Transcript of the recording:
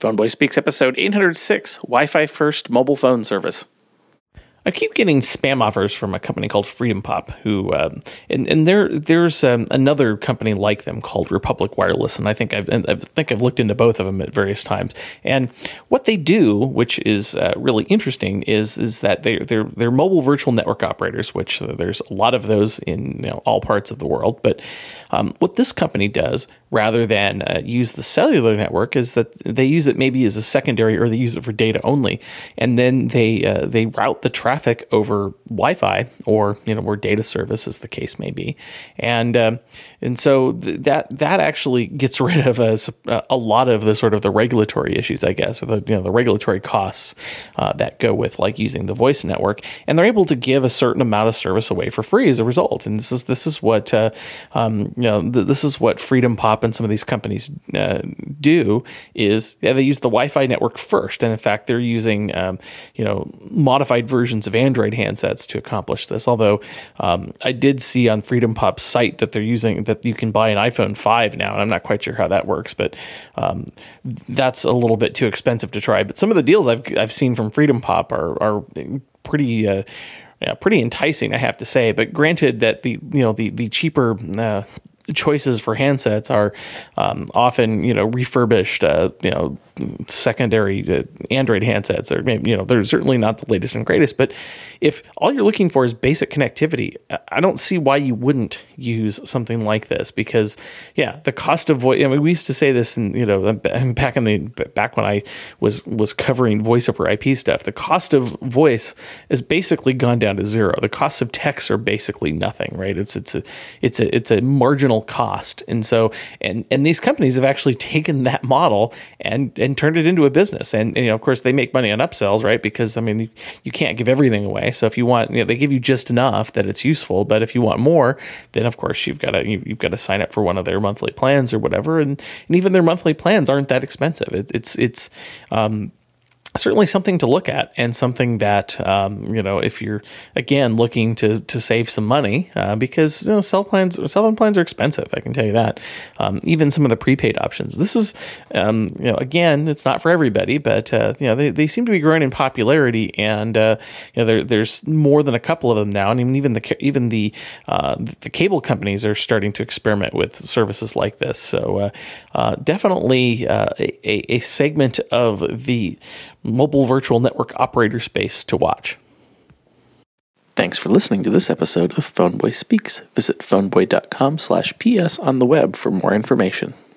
Phoneboy Speaks, episode 806, Wi-Fi First Mobile Phone Service. I keep getting spam offers from a company called Freedom Pop, who there's another company like them called Republic Wireless, and I think I've looked into both of them at various times. And what they do, which is really interesting, is that they're mobile virtual network operators, which there's a lot of those in all parts of the world. But what this company does, rather than use the cellular network, is that they use it maybe as a secondary, or they use it for data only, and then they route the traffic over Wi-Fi or data service, as the case may be, and so that actually gets rid of a lot of the sort of the regulatory issues, I guess, or the regulatory costs that go with like using the voice network, and they're able to give a certain amount of service away for free as a result. And this is what this is what Freedom Pop and some of these companies do is they use the Wi-Fi network first, and in fact they're using modified versions of Android handsets to accomplish this. Although I did see on Freedom Pop's site that they're using that you can buy an iPhone 5 now, and I'm not quite sure how that works, but that's a little bit too expensive to try. But some of the deals I've seen from Freedom Pop are pretty. Pretty enticing, I have to say. But granted that the cheaper choices for handsets are often refurbished secondary Android handsets, or maybe they're certainly not the latest and greatest. But if all you're looking for is basic connectivity, I don't see why you wouldn't use something like this, because the cost of voice. We used to say this in back when I was covering voice over IP stuff. The cost of voice has basically gone down to zero. The costs of text are basically nothing, right? It's a marginal cost, and so and these companies have actually taken that model and turned it into a business, and of course they make money on upsells, right? Because you can't give everything away. So if you want, they give you just enough that it's useful, but if you want more, then of course you've got to sign up for one of their monthly plans or whatever, and even their monthly plans aren't that expensive. It's certainly something to look at, and something that if you're again looking to save some money, because cell phone plans are expensive, I can tell you that. Even some of the prepaid options. This is again, it's not for everybody, but they seem to be growing in popularity, and there's more than a couple of them now, and even the cable companies are starting to experiment with services like this. So definitely a segment of the mobile virtual network operator space to watch. Thanks for listening to this episode of Phoneboy Speaks. Visit phoneboy.com/ps on the web for more information.